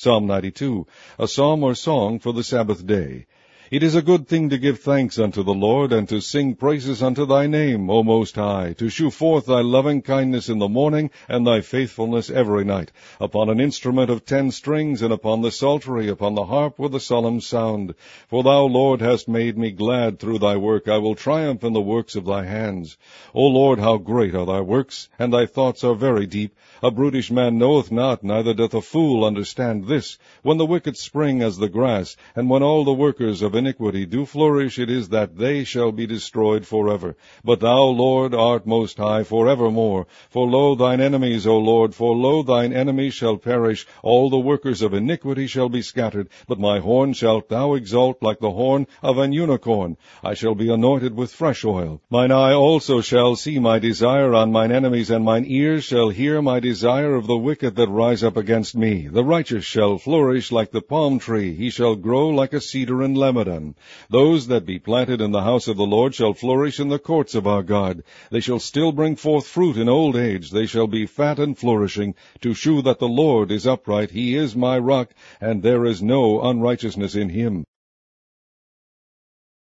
Psalm 92, a psalm or song for the Sabbath day. It is a good thing to give thanks unto the Lord, and to sing praises unto thy name, O Most High, to shew forth thy loving kindness in the morning, and thy faithfulness every night, upon an instrument of 10 strings, and upon the psaltery, upon the harp with a solemn sound. For thou, Lord, hast made me glad through thy work. I will triumph in the works of thy hands. O Lord, how great are thy works, and thy thoughts are very deep. A brutish man knoweth not, neither doth a fool understand this. When the wicked spring as the grass, and when all the workers of iniquity do flourish, it is that they shall be destroyed forever. But thou, Lord, art most high forevermore. For lo, thine enemies, O Lord, for lo, thine enemies shall perish. All the workers of iniquity shall be scattered. But my horn shalt thou exalt like the horn of an unicorn. I shall be anointed with fresh oil. Mine eye also shall see my desire on mine enemies, and mine ears shall hear my desire of the wicked that rise up against me. The righteous shall flourish like the palm tree. He shall grow like a cedar in Lebanon. Those that be planted in the house of the Lord shall flourish in the courts of our God. They shall still bring forth fruit in old age. They shall be fat and flourishing, to shew that the Lord is upright. He is my rock, and there is no unrighteousness in him.